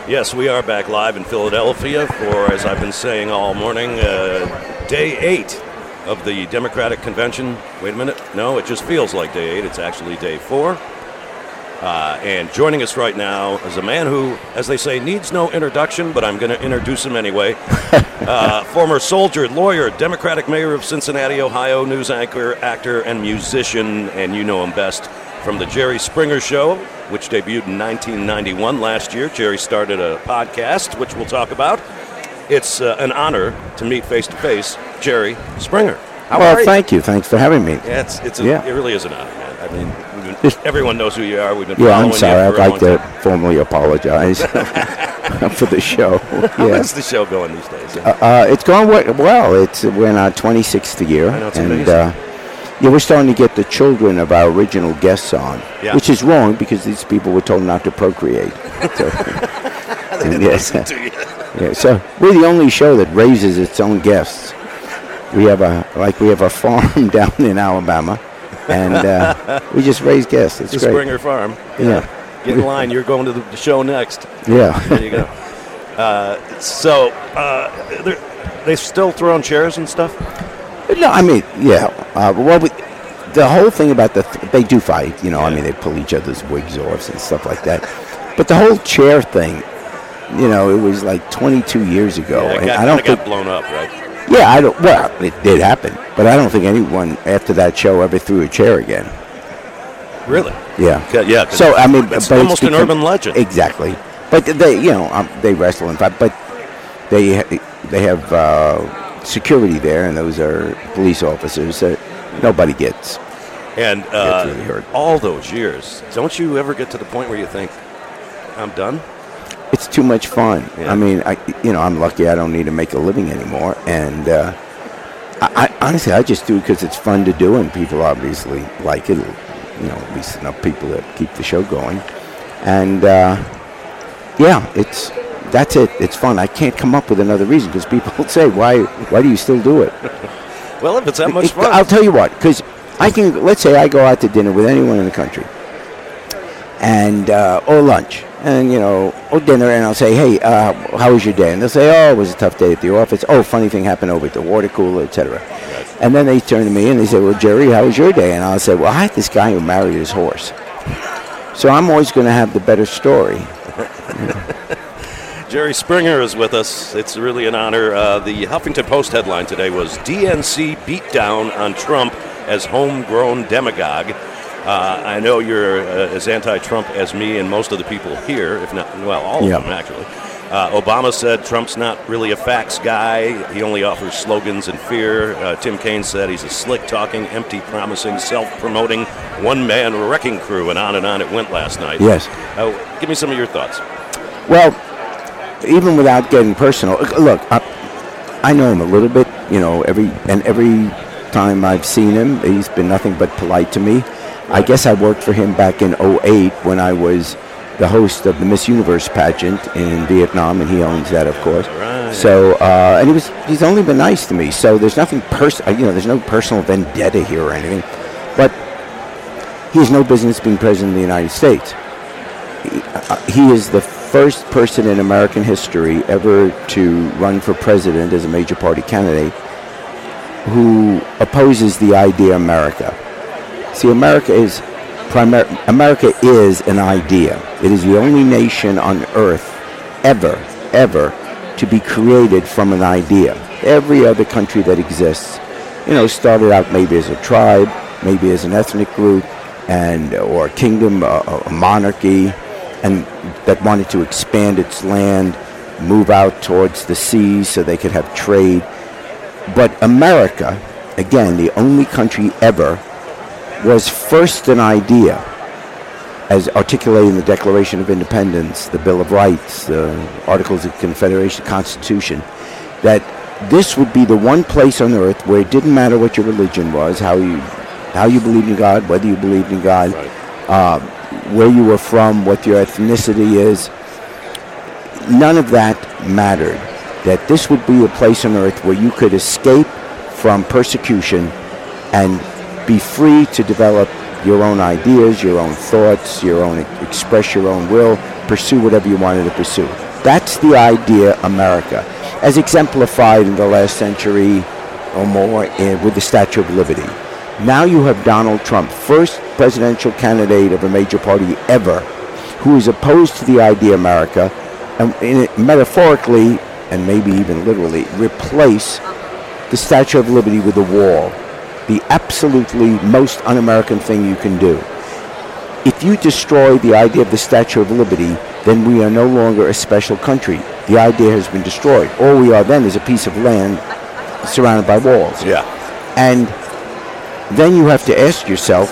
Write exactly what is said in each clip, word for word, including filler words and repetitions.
Yes, we are back live in Philadelphia for, as I've been saying all morning, uh, day eight of the Democratic Convention. Wait a minute. No, it just feels like day eight. It's actually day four. Uh, and joining us right now is a man who, as they say, needs no introduction, but I'm going to introduce him anyway. uh, former soldier, lawyer, Democratic mayor of Cincinnati, Ohio, news anchor, actor, and musician, and you know him best from The Jerry Springer Show, which debuted in nineteen ninety-one last year. Jerry started a podcast, which we'll talk about. It's uh, an honor to meet face-to-face Jerry Springer. How well, are you? Thank you. Thanks for having me. Yeah, it's, it's a, yeah. It really is an honor, man. I mean, we've been, everyone knows who you are. We've been yeah, following I'm sorry. you for I'd a like long to time. formally apologize for the show. How yeah. is the show going these days? Uh, uh, it's going well. It's we're in our twenty-sixth year, I know, it's and amazing. uh, yeah, we're starting to get the children of our original guests on, Yeah. which is wrong because these people were told not to procreate. So, They didn't yes. listen to you. yeah, so we're the only show that raises its own guests. We have a like we have a farm down in Alabama, and uh, we just raise guests. It's The great. Springer Farm. Yeah. Get in line. You're going to the show next. Yeah. There you go. Uh, so, uh, they're- they still throwing chairs and stuff? No, I mean, yeah. Uh, well, we, the whole thing about the th- they do fight. You know, I Yeah. mean, they pull each other's wigs off and stuff like that. But the whole chair thing, you know, it was like twenty-two years ago, Yeah, it and got, I don't kinda think. got blown up, right? Yeah, I don't. Well, it did happen, but I don't think anyone after that show ever threw a chair again. Really? Yeah. Yeah. yeah 'cause So I mean, it's but almost it's an become- urban legend. Exactly. But they, you know, um, they wrestle and fight, but they ha- they have uh, security there, and those are police officers that nobody gets. And Gets uh, really hurt. all those years, don't you ever get to the point where you think, I'm done? It's too much fun. Yeah. I mean, I you know, I'm lucky I don't need to make a living anymore, and uh, I, I honestly I just do it because it's fun to do, and people obviously like it. You know, at least enough people that keep the show going, and uh, yeah, it's that's it. It's fun. I can't come up with another reason because people say, "Why? Why do you still do it?" Well, if it's that much It- fun. I'll tell you what, because I can. Let's say I go out to dinner with anyone in the country, and uh, or lunch, and you know, or dinner, and I'll say, "Hey, uh, how was your day?" And they'll say, "Oh, it was a tough day at the office. Oh, funny thing happened over at the water cooler, et cetera" And then they turn to me and they say, "Well, Jerry, how was your day?" And I'll say, "Well, I had this guy who married his horse." So I'm always going to have the better story. Jerry Springer is with us. It's really an honor. Uh, the Huffington Post headline today was D N C beat down on Trump as homegrown demagogue. Uh, I know you're uh, as anti-Trump as me and most of the people here, if not, well, all Yeah. of them actually. Uh, Obama said Trump's not really a facts guy. He only offers slogans and fear. Uh, Tim Kaine said he's a slick-talking, empty-promising, self-promoting, one-man wrecking crew, and on and on it went last night. Yes. Uh, give me some of your thoughts. Well, even without getting personal, look, I, I know him a little bit. You know, every and every time I've seen him, he's been nothing but polite to me. I guess I worked for him back in oh eight when I was the host of the Miss Universe pageant in Vietnam, and he owns that, of course. Right. So, uh, and he was he's only been nice to me. So there's nothing pers- you know, there's no personal vendetta here or anything. But he has no business being president of the United States. He, uh, he is the first person in American history ever to run for president as a major party candidate who opposes the idea America. See, America is primar- America is an idea. It is the only nation on earth ever, ever to be created from an idea. Every other country that exists, you know, started out maybe as a tribe, maybe as an ethnic group, and or a kingdom, a, a monarchy, and that wanted to expand its land, move out towards the seas so they could have trade. But America, again, the only country ever, was first an idea, as articulated in the Declaration of Independence, the Bill of Rights, the Articles of Confederation, the Constitution, that this would be the one place on earth where it didn't matter what your religion was, how you how you believed in God, whether you believed in God, Right. uh, where you were from, what your ethnicity is. None of that mattered. That this would be a place on earth where you could escape from persecution and be free to develop your own ideas, your own thoughts, your own express your own will, pursue whatever you wanted to pursue. That's the idea America, as exemplified in the last century or more in, with the Statue of Liberty. Now you have Donald Trump, first presidential candidate of a major party ever, who is opposed to the idea America, and in it, metaphorically, and maybe even literally, replace the Statue of Liberty with a wall, the absolutely most un-American thing you can do. If you destroy the idea of the Statue of Liberty, then we are no longer a special country. The idea has been destroyed. All we are then is a piece of land surrounded by walls. Yeah. And then you have to ask yourself,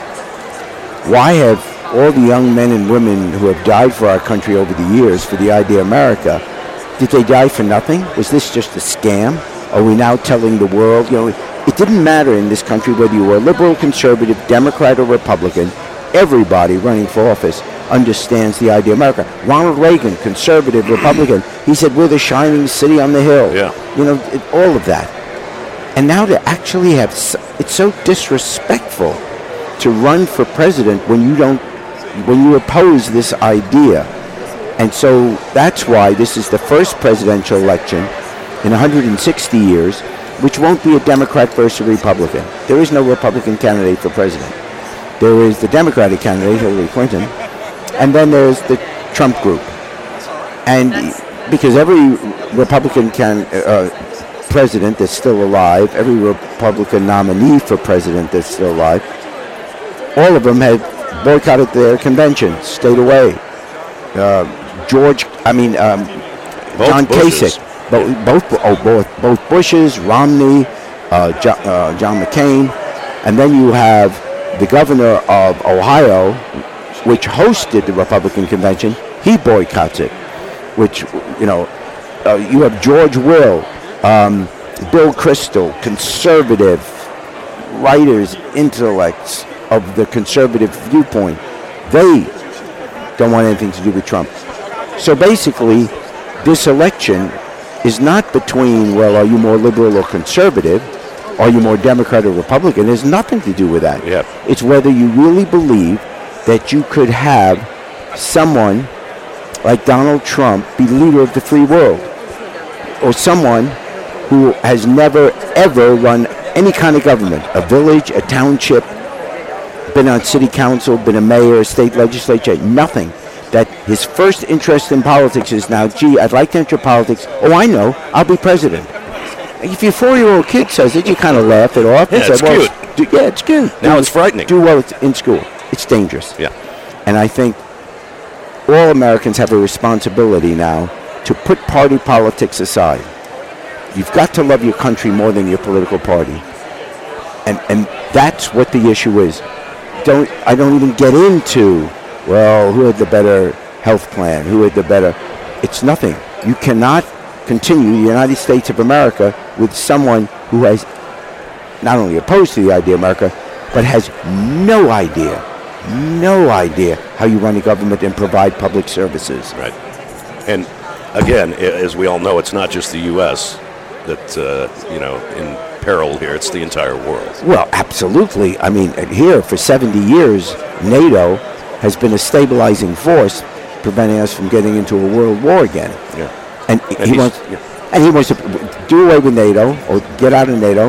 why have all the young men and women who have died for our country over the years for the idea of America, did they die for nothing? Was this just a scam? Are we now telling the world, you know, it didn't matter in this country whether you were liberal, conservative, Democrat, or Republican. Everybody running for office understands the idea of America. Ronald Reagan, conservative, Republican, he said, we're the shining city on the hill. Yeah. You know, it, all of that. And now to actually have, it's so disrespectful to run for president when you don't, when you oppose this idea. And so that's why this is the first presidential election in one hundred sixty years, which won't be a Democrat versus a Republican. There is no Republican candidate for president. There is the Democratic candidate, Hillary Clinton, and then there's the Trump group. And because every Republican can, uh, president that's still alive, every Republican nominee for president that's still alive, all of them had boycotted their conventions, stayed away. Uh, George, I mean, um, both John Bushes. Kasich, both, both, oh, both, both Bushes, Romney, uh, jo- uh, John McCain, and then you have the governor of Ohio, which hosted the Republican convention. He boycotts it, which, you know, uh, you have George Will, um, Bill Kristol, conservative writers, intellects of the conservative viewpoint. They don't want anything to do with Trump. So basically, this election is not between, well, are you more liberal or conservative? Are you more Democrat or Republican? It has nothing to do with that. Yep. It's whether you really believe that you could have someone like Donald Trump be leader of the free world, or someone who has never, ever run any kind of government, a village, a township, been on city council, been a mayor, a state legislature, nothing. That his first interest in politics is now, gee, I'd like to enter politics. Oh, I know, I'll be president. If your four-year-old kid says it, you kind of laugh it off. Yeah, and say, it's well, cute. Do, yeah, it's cute. Now do, it's frightening. Do well in school. It's dangerous. Yeah. And I think all Americans have a responsibility now to put party politics aside. You've got to love your country more than your political party. And and that's what the issue is. Don't I don't even get into, well, who had the better health plan? Who had the better... It's nothing. You cannot continue the United States of America with someone who has not only opposed to the idea of America, but has no idea, no idea how you run a government and provide public services. Right. And again, as we all know, it's not just the U S that, uh, you know, in peril here. It's the entire world. Well, absolutely. I mean, here for seventy years, NATO has been a stabilizing force, preventing us from getting into a world war again. Yeah. And, And he wants, yeah. and he wants to do away with NATO or get out of NATO,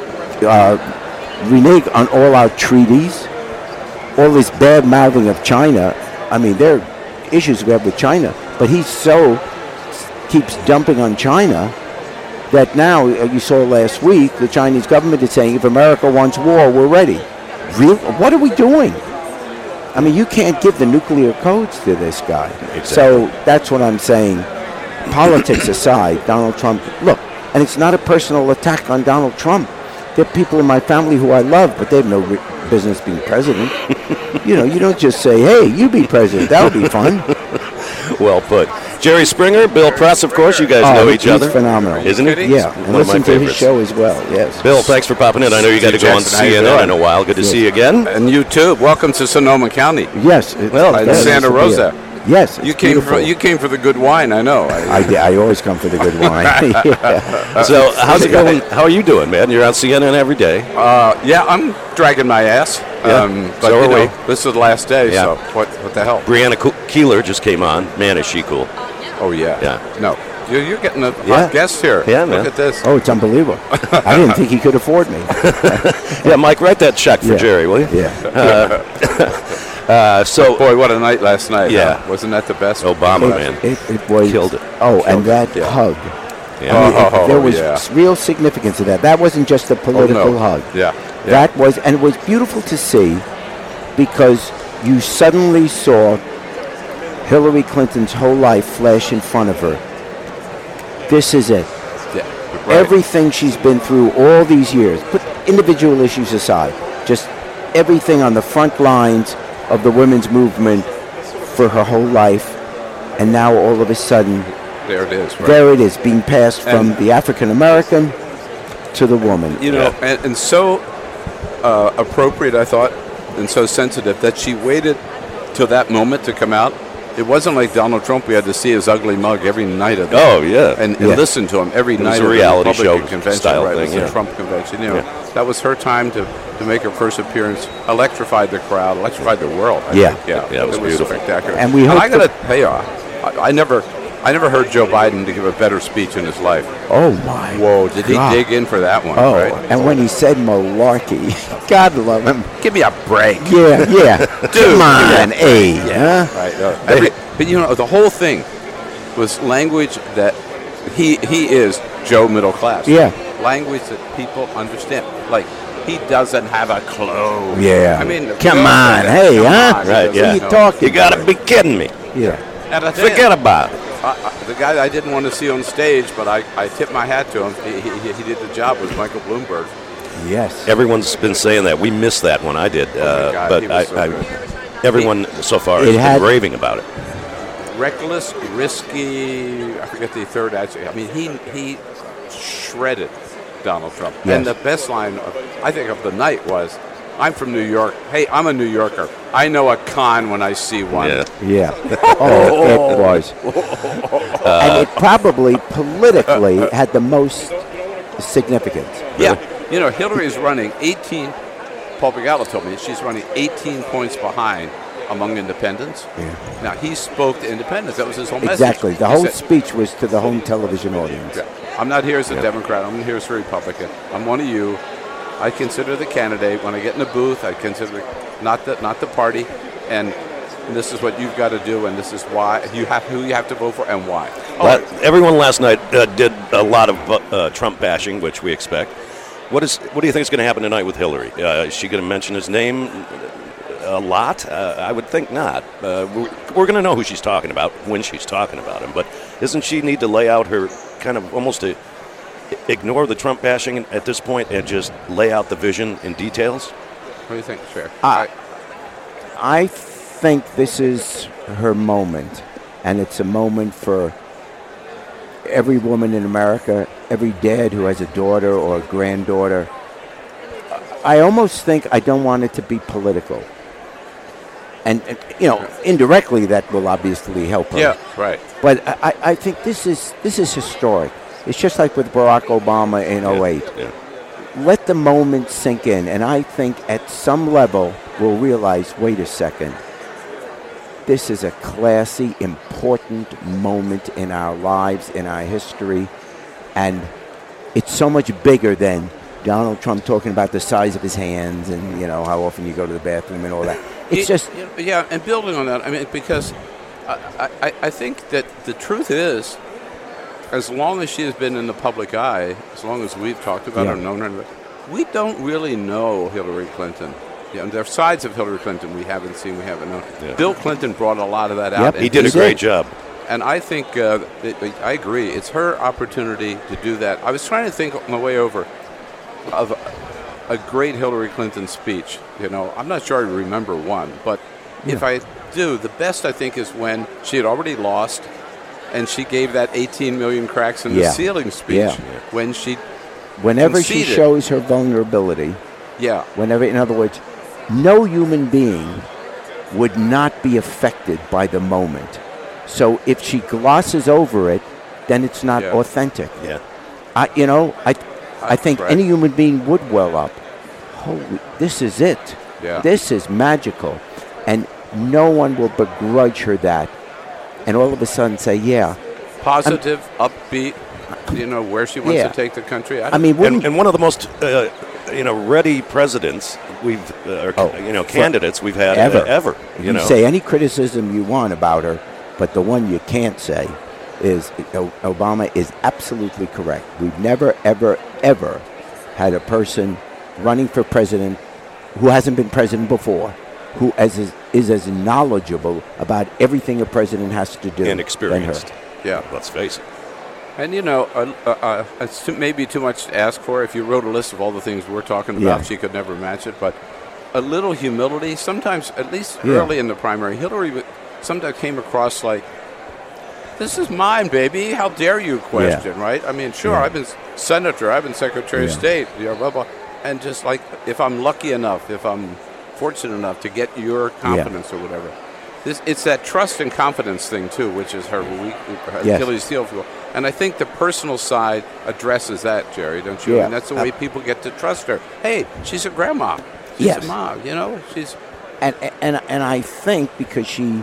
uh, renege on all our treaties, all this bad mouthing of China. I mean, there are issues we have with China, but he so keeps dumping on China that now, uh, you saw last week, the Chinese government is saying if America wants war, we're ready. Real? What are we doing? I mean, you can't give the nuclear codes to this guy. Exactly. So that's what I'm saying. Politics aside, Donald Trump, look, and it's not a personal attack on Donald Trump. There are people in my family who I love, but they have no re- business being president. You know, you don't just say, hey, you be president. That would be fun. Well put. Jerry Springer, Bill Press, of course. You guys Oh, know he- each he's other. phenomenal. Isn't he? Yeah, and One of my listen to his favorites. show as well, yes. Bill, thanks for popping in. I know you got to go on Jackson, how you C N N in doing? a while. Good to Yes. see you again. And you too. Welcome to Sonoma County. Yes. It's Well, very in nice Santa to be Rosa. here. Yes, it's You came beautiful. for you came for the good wine. I know. I, I, di- I always come for the good wine. Yeah. So, how's it going? How are you doing, man? You're on C N N every day. uh, yeah, I'm dragging my ass. Yeah, Um, but so you are know, we. this is the last day. Yeah. So what? What the hell? Brianna Co- Keeler just came on. Man, is she cool. Oh, yeah. Yeah. No. You're, you're getting a hot Yeah. guest here. Yeah, man. Look at this. Oh, it's unbelievable. I didn't think he could afford me. Yeah, Mike, write that check for Yeah. Jerry, will you? Yeah. Uh, so, Boy, what a night last night. Yeah. Huh? Wasn't that the best? Obama, It, man. it, it was Killed it. Oh, Killed and it. that Yeah. hug. Yeah. I mean, it- Oh, there was yeah. real significance to that. That wasn't just a Oh, political no. hug. Yeah. yeah. That was, and it was beautiful to see because you suddenly saw Hillary Clinton's whole life flash in front of her. This is it. yeah. Right. Everything she's been through all these years, put individual issues aside, just everything on the front lines of the women's movement for her whole life, and now all of a sudden, There it is. Right. there it is, being passed from And- the African American to the woman. You know, and, and so uh, appropriate, I thought, and so sensitive that she waited till that moment to come out. It wasn't like Donald Trump. We had to see his ugly mug every night of the Oh, yeah. and, and Yeah. listen to him every It was night a of reality the Republican show convention, style right? thing, It was yeah. the Trump convention. You know, Yeah. that was her time to, to make her first appearance. Electrified the crowd, electrified the world. I Yeah. think. yeah, Yeah, it was beautiful. spectacular. And we hope I got to tell you, I, I never, I never heard Joe Biden to give a better speech in his life. Oh my! Whoa, did God. he dig in for that one? Oh, right? and when he said malarkey, God love him. Give me a break. Yeah, yeah. Come on, hey, huh? Right. Uh, every, but you know, the whole thing was language that he he is Joe middle class. Yeah. Language that people understand. Like he doesn't have a clue. Yeah. I mean, Come Joe on, doesn't- hey, come huh? on, he Right, doesn't yeah. What are you know. talking You got to be kidding me. Yeah. And I tell you, Forget about it. I, I, the guy I didn't want to see on stage, but I, I tip my hat to him. He, he, he did the job. Was Michael Bloomberg. Yes. Everyone's been saying that. We missed that when I did. Uh, God, but he I, was so I, good. everyone so far It has had- been raving about it. Reckless, risky. I forget the third adjective. I mean, he he shredded Donald Trump. Yes. And the best line, of, I think, of the night was, "I'm from New York. Hey, I'm a New Yorker. I know a con when I see one." Yeah. Yeah. Oh, it was. And it probably politically had the most significance. Yeah. You know, Hillary is running eighteen. Paul Begala told me she's running eighteen points behind among independents. Yeah. Now he spoke to independents. That was his whole message. Exactly. The He whole said, speech was to the home television audience. Yeah. I'm not here as a Democrat. I'm here as a Republican. I'm one of you. I consider the candidate. When I get in the booth, I consider the, not the not the party, and this is what you've got to do, and this is why you have who you have to vote for and why. La- everyone last night uh, did a lot of uh, Trump bashing, which we expect. What is? What do you think is going to happen tonight with Hillary? Uh, is she going to mention his name a lot? Uh, I would think not. Uh, we're we're going to know who she's talking about when she's talking about him. But doesn't she need to lay out her kind of almost to ignore the Trump bashing at this point and just lay out the vision in details? What do you think, Chair? I, I think this is her moment, and it's a moment for every woman in America, every dad who has a daughter or a granddaughter. I almost think I don't want it to be political. And, and you know, indirectly that will obviously help her. Yeah, right. But I, I think this is this is historic. It's just like with Barack Obama in oh eight. Yeah. Let the moment sink in, and I think at some level we'll realize, wait a second, this is a classy, important moment in our lives, in our history, and it's so much bigger than Donald Trump talking about the size of his hands and, you know, how often you go to the bathroom and all that. It's It- just, yeah, and building on that, I mean, because I, I, I think that the truth is, as long as she has been in the public eye, as long as we've talked about Yeah. her, known her, we don't really know Hillary Clinton. Yeah, and there are sides of Hillary Clinton we haven't seen, we haven't known. Yeah. Bill Clinton brought a lot of that out. Yep, and He did a He great did. job. And I think, uh, that, I agree, it's her opportunity to do that. I was trying to think on the way over of a great Hillary Clinton speech. You know, I'm not sure I remember one, but if I do, the best I think is when she had already lost and she gave that eighteen million cracks in Yeah. the ceiling speech. Yeah. When she, whenever she conceded. shows her vulnerability, yeah, whenever, in other words, no human being would not be affected by the moment. So if she glosses over it, then it's not Yeah. authentic. Yeah. I, you know, I, I think right. any human being would well up. Holy, this is it. Yeah. This is magical, and no one will begrudge her that. And all of a sudden say, yeah, positive, upbeat. You know where she wants Yeah. to take the country. I mean, And, wouldn't, and one of the most, uh, you know, ready presidents we've, uh, or, Oh, you know, for- candidates we've had ever, uh, ever. You, you know, say any criticism you want about her, but the one you can't say is O- Obama is absolutely correct. We've never, ever, ever had a person running for president who hasn't been president before, who as is, is as knowledgeable about everything a president has to do and than her. experienced. Yeah. Let's face it. And you know, uh, uh, uh, it's too, maybe too much to ask for. If you wrote a list of all the things we're talking about, Yeah. she could never match it. But a little humility, sometimes, at least Yeah. early in the primary, Hillary w- sometimes came across like, "This is mine, baby. How dare you question?" Right? I mean, sure, Yeah. I've been s- senator, I've been secretary of Yeah. state, you know, blah blah, and just like if I'm lucky enough, if I'm fortunate enough to get your confidence or whatever. This, it's that trust and confidence thing too, which is her weak, her Yes. Achilles heel, if you will. And I think the personal side addresses that, Jerry, don't you? Yeah. And that's the way people get to trust her. Hey, she's a grandma. She's Yes. a mom. You know, she's And and and I think because she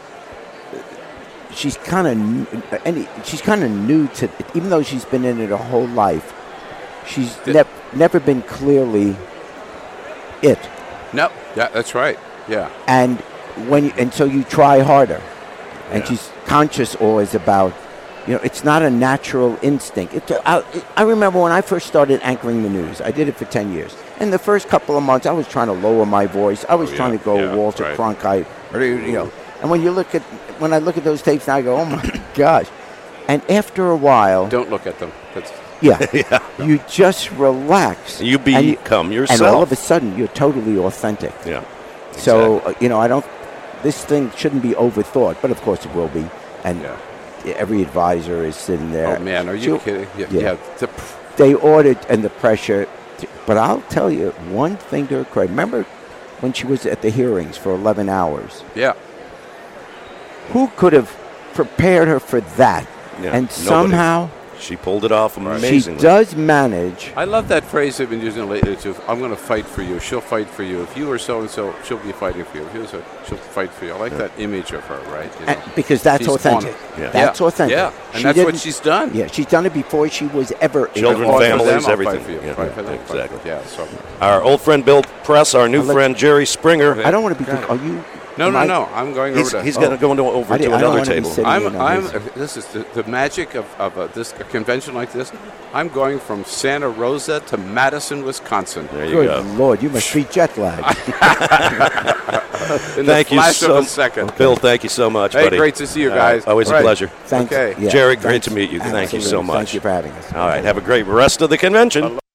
she's kind of any she's kind of new to it, even though she's been in it her whole life. She's Did- nev- never been clearly it. no. Yeah, that's right. Yeah. And when you, and so you try harder, and Yeah. she's conscious always about, you know, it's not a natural instinct. It, I, I remember when I first started anchoring the news. I did it for ten years. In the first couple of months, I was trying to lower my voice. I was Oh, trying yeah, to go yeah, Walter right. Cronkite, or, you know. And when you look at when I look at those tapes now, I go, oh my gosh. And after a while, Don't look at them. That's yeah, Yeah. you just relax. You And become yourself. And all of a sudden, you're totally authentic. Yeah. So, Exactly. uh, you know, I don't, this thing shouldn't be overthought, but of course it will be. And Yeah. every advisor is sitting there. oh man, are you She'll- kidding? Yeah. yeah. yeah. The, They ordered and the pressure. To, but I'll tell you one thing to her credit. Remember when she was at the hearings for eleven hours? yeah. Who could have prepared her for that? Yeah, And nobody. somehow She pulled it off she amazingly. does manage. I love that phrase they've been using lately too. I'm going to fight for you. She'll fight for you. If you are so and so, she'll be fighting for you. If you so, she'll fight for you. I like that image of her, right? You know. And- because that's She's authentic. on- Yeah. That's yeah. authentic. Yeah, and She that's what didn't- she's done. Yeah, she's done it before she was ever Children, in Fight for families, them, I'll everything. Fight for you. Yeah, Fight for them, fight exactly. for- Yeah. So. Our old friend Bill Press, our new I'll let- friend Jerry Springer. I don't want to be. Are you? No, am no, I- no. I'm going He's, over to. he's Oh. going to go into, over I to did- I don't another wanna be table. sitting- I'm, in on I'm, his- this is the, the magic of, of uh, this a convention like this. I'm going from Santa Rosa to Madison, Wisconsin. There you Good go. Lord, you must be jet lagged. In Thank the you flash so of a second. Bill, thank you so much, Hey, buddy. great to see you Uh, guys. always a Right. pleasure. Thanks. Okay. yeah, Jerry, great thanks. to meet you. Thank you so Absolutely. much. Thank you for having us. All right, have a great rest of the convention.